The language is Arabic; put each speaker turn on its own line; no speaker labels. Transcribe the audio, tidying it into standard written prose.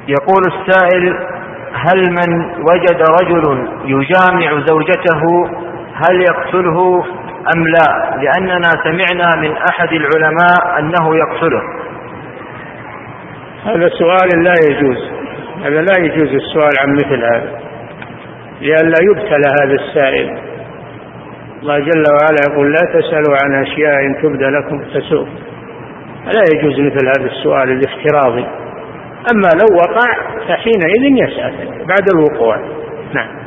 يقول السائل: هل من وجد رجل يجامع زوجته هل يقتله أم لا؟ لأننا سمعنا من أحد العلماء أنه يقتله.
هذا سؤال لا يجوز، هذا لا يجوز السؤال عن مثل هذا، لئلا يبتلى هذا السائل. الله جل وعلا يقول: لا تسألوا عن أشياء تبدى لكم تسؤ. لا يجوز مثل هذا السؤال الافتراضي. أما لو وقع فحينئذ يسأل بعد الوقوع. نعم.